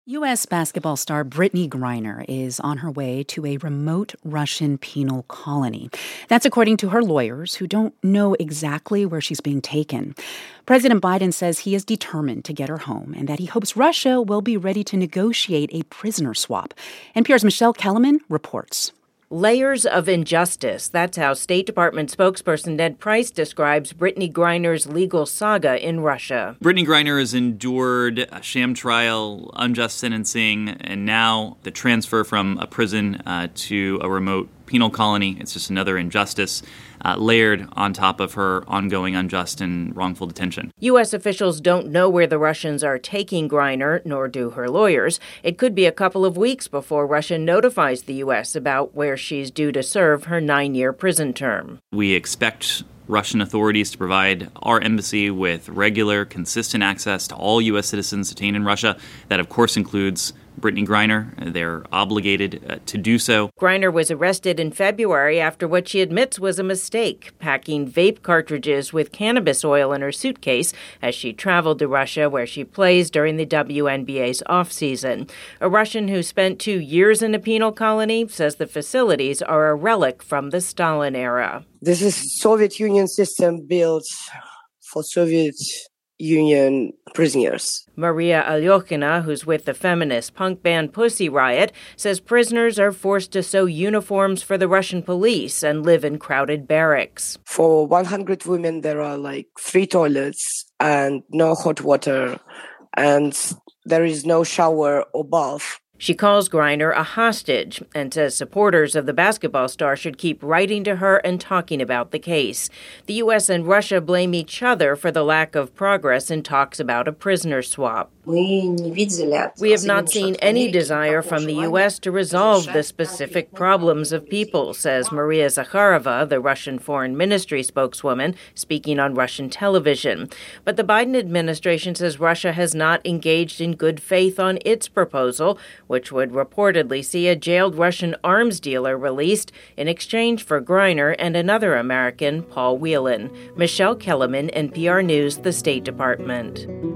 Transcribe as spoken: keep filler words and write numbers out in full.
U S basketball star Brittany Griner is on her way to a remote Russian penal colony. That's according to her lawyers, who don't know exactly where she's being taken. President Biden says he is determined to get her home and that he hopes Russia will be ready to negotiate a prisoner swap. N P R's Michelle Kellerman reports. Layers of injustice. That's how State Department spokesperson Ned Price describes Brittany Griner's legal saga in Russia. Brittany Griner has endured a sham trial, unjust sentencing, and now the transfer from a prison uh, to a remote penal colony. It's just another injustice uh, layered on top of her ongoing unjust and wrongful detention. U S officials don't know where the Russians are taking Griner, nor do her lawyers. It could be a couple of weeks before Russia notifies the U S about where she's due to serve her nine-year prison term. We expect Russian authorities to provide our embassy with regular, consistent access to all U S citizens detained in Russia. That, of course, includes Brittany Griner. They're obligated uh, to do so. Griner was arrested in February after what she admits was a mistake, packing vape cartridges with cannabis oil in her suitcase as she traveled to Russia, where she plays during the W N B A's off-season. A Russian who spent two years in a penal colony says the facilities are a relic from the Stalin era. This is Soviet Union system built for Soviet Union prisoners. Maria Alyokhina, who's with the feminist punk band Pussy Riot, says prisoners are forced to sew uniforms for the Russian police and live in crowded barracks. For one hundred women, there are like three toilets and no hot water, and there is no shower or bath. She calls Griner a hostage and says supporters of the basketball star should keep writing to her and talking about the case. The U S and Russia blame each other for the lack of progress in talks about a prisoner swap. We have not seen any desire from the U S to resolve the specific problems of people, says Maria Zakharova, the Russian Foreign Ministry spokeswoman, speaking on Russian television. But the Biden administration says Russia has not engaged in good faith on its proposal, which would reportedly see a jailed Russian arms dealer released in exchange for Griner and another American, Paul Whelan. Michelle Kellerman, N P R News, the State Department.